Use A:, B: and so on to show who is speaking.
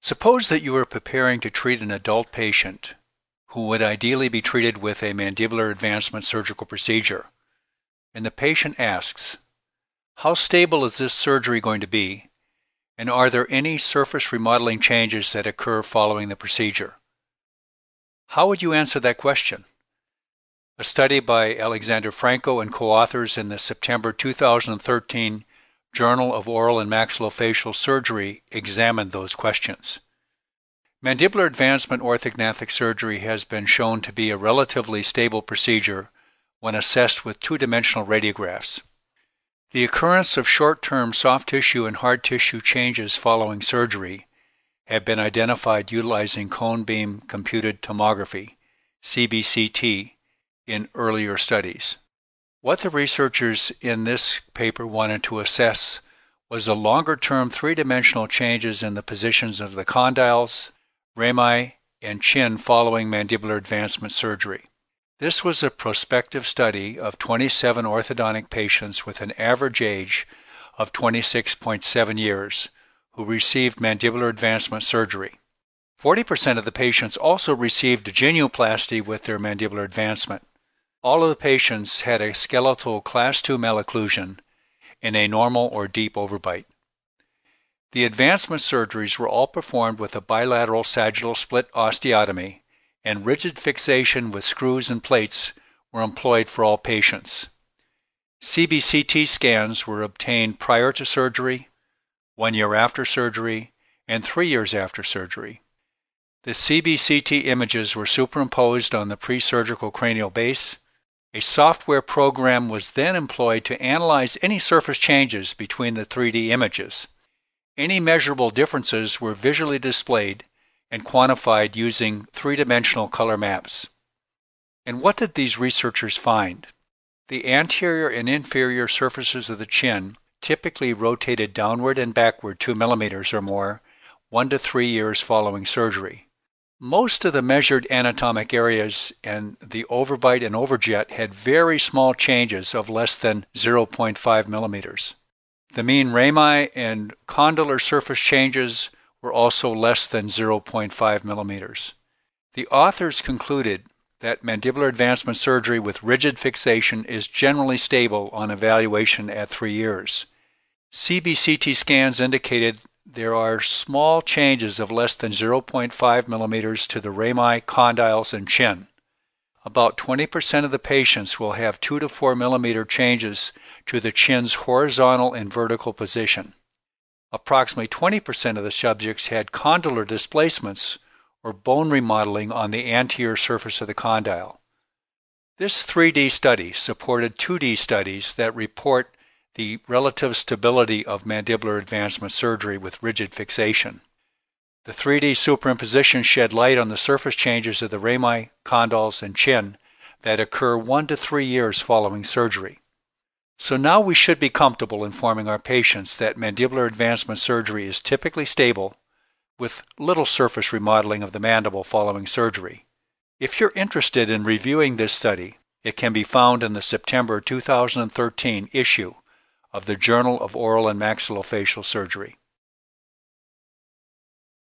A: Suppose that you are preparing to treat an adult patient who would ideally be treated with a mandibular advancement surgical procedure, and the patient asks, how stable is this surgery going to be, and are there any surface remodeling changes that occur following the procedure? How would you answer that question? A study by Alexander Franco and co-authors in the September 2013 Journal of Oral and Maxillofacial Surgery examined those questions. Mandibular advancement orthognathic surgery has been shown to be a relatively stable procedure when assessed with two-dimensional radiographs. The occurrence of short-term soft tissue and hard tissue changes following surgery have been identified utilizing cone beam computed tomography, CBCT, in earlier studies. What the researchers in this paper wanted to assess was the longer-term three-dimensional changes in the positions of the condyles, rami, and chin following mandibular advancement surgery. This was a prospective study of 27 orthodontic patients with an average age of 26.7 years who received mandibular advancement surgery. 40% of the patients also received genioplasty with their mandibular advancement. All of the patients had a skeletal class 2 malocclusion and a normal or deep overbite. The advancement surgeries were all performed with a bilateral sagittal split osteotomy, and rigid fixation with screws and plates were employed for all patients. CBCT scans were obtained prior to surgery, 1 year after surgery, and 3 years after surgery. The CBCT images were superimposed on the pre-surgical cranial base. A software program was then employed to analyze any surface changes between the 3D images. Any measurable differences were visually displayed and quantified using three-dimensional color maps. And what did these researchers find? The anterior and inferior surfaces of the chin typically rotated downward and backward 2 millimeters or more 1 to 3 years following surgery. Most of the measured anatomic areas and the overbite and overjet had very small changes of less than 0.5 millimeters. The mean rami and condylar surface changes were also less than 0.5 millimeters. The authors concluded that mandibular advancement surgery with rigid fixation is generally stable on evaluation at 3 years. CBCT scans indicated there are small changes of less than 0.5 millimeters to the rami, condyles, and chin. About 20% of the patients will have 2 to 4 millimeter changes to the chin's horizontal and vertical position. Approximately 20% of the subjects had condylar displacements or bone remodeling on the anterior surface of the condyle. This 3D study supported 2D studies that report the relative stability of mandibular advancement surgery with rigid fixation. The 3D superimposition shed light on the surface changes of the rami, condyles, and chin that occur 1 to 3 years following surgery. So now we should be comfortable informing our patients that mandibular advancement surgery is typically stable with little surface remodeling of the mandible following surgery. If you're interested in reviewing this study, it can be found in the September 2013 issue of the Journal of Oral and Maxillofacial Surgery.